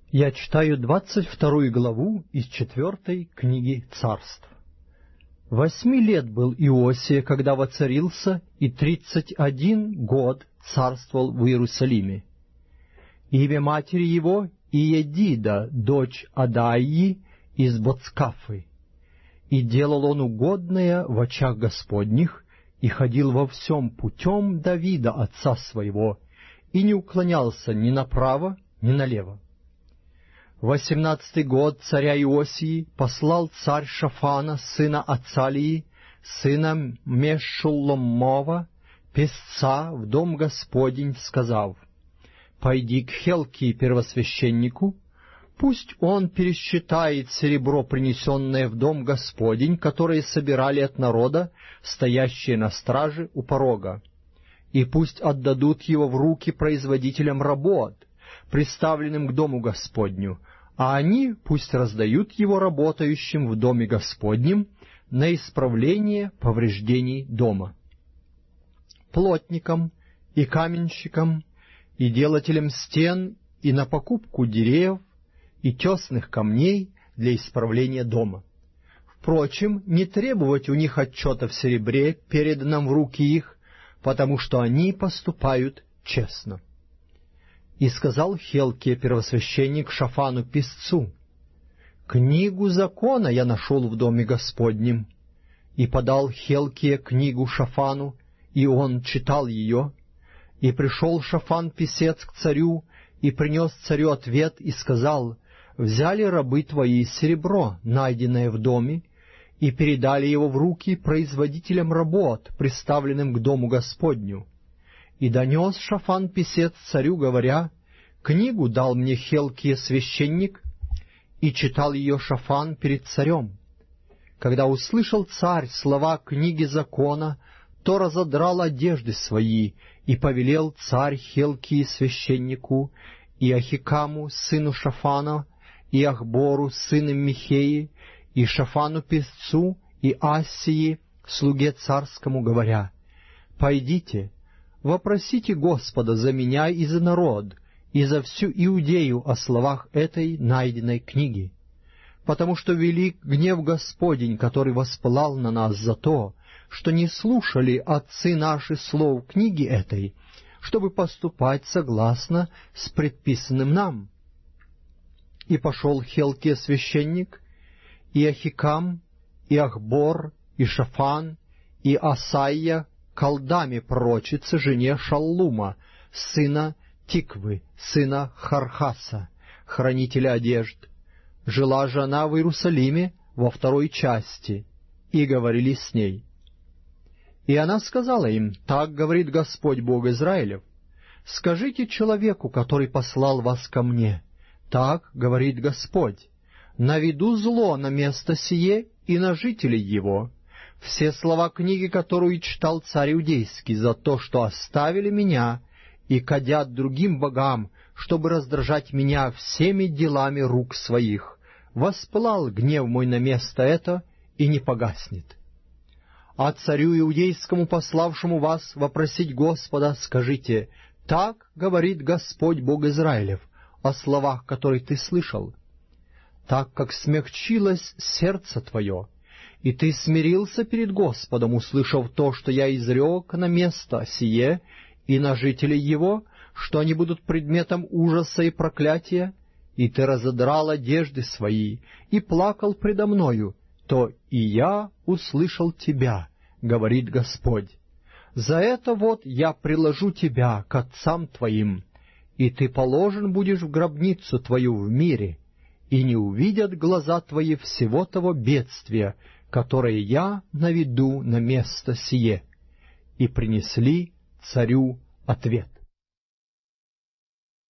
Я читаю 22 главу из 4 книги Царств. 8 лет был Иосия, когда воцарился, и 31 год царствовал в Иерусалиме. Имя матери его Иедида, дочь Адаии из Боцкафы. И делал он угодное в очах Господних, и ходил во всем путем Давида, отца своего, и не уклонялся ни направо, ни налево. 18 год царя Иосии послал царь Шафана, сына Ацалии, сына Мешулломова, песца, в дом Господень, сказав: «Пойди к Хелкии первосвященнику, пусть он пересчитает серебро, принесенное в дом Господень, которое собирали от народа, стоящие на страже у порога, и пусть отдадут его в руки производителям работ, приставленным к дому Господню, а они пусть раздают его работающим в доме Господнем на исправление повреждений дома, плотникам и каменщикам, и делателям стен, и на покупку деревьев и тесных камней для исправления дома. Впрочем, не требовать у них отчета в серебре, переданном в руки их, потому что они поступают честно». И сказал Хелкия первосвященник Шафану песцу: «Книгу закона я нашел в доме Господнем». И подал Хелкия книгу Шафану, и он читал ее. И пришел Шафан песец к царю, и принес царю ответ, и сказал: «Взяли рабы твои серебро, найденное в доме, и передали его в руки производителям работ, приставленным к дому Господню». И донес Шафан песец царю, говоря: «Книгу дал мне Хелкия священник», и читал ее Шафан перед царем. Когда услышал царь слова книги закона, то разодрал одежды свои, и повелел царь Хелкии священнику, и Ахикаму, сыну Шафана, и Ахбору, сыну Михеи, и Шафану песцу, и Ассии, слуге царскому, говоря: «Пойдите, вопросите Господа за меня и за народ, и за всю Иудею о словах этой найденной книги, потому что велик гнев Господень, который воспылал на нас за то, что не слушали отцы наши слов книги этой, чтобы поступать согласно с предписанным нам». И пошел Хелкия священник, и Ахикам, и Ахбор, и Шафан, и Асайя, колдаме пророчице, жене Шаллума, сына Тиквы, сына Хархаса, хранителя одежд. Жила же она в Иерусалиме во второй части, и говорили с ней. И она сказала им: «Так говорит Господь Бог Израилев: скажите человеку, который послал вас ко мне: так говорит Господь, наведу зло на место сие и на жителей его. Все слова книги, которую читал царь Иудейский, за то, что оставили меня и кадят другим богам, чтобы раздражать меня всеми делами рук своих, воспылал гнев мой на место это и не погаснет. А царю Иудейскому, пославшему вас вопросить Господа, скажите: так говорит Господь Бог Израилев о словах, которые ты слышал. Так как смягчилось сердце твое, и ты смирился перед Господом, услышав то, что я изрек на место сие и на жителей его, что они будут предметом ужаса и проклятия, и ты разодрал одежды свои и плакал предо мною, то и я услышал тебя, говорит Господь. За это вот я приложу тебя к отцам твоим, и ты положен будешь в гробницу твою в мире, и не увидят глаза твои всего того бедствия, которое я наведу на место сие». И принесли царю ответ.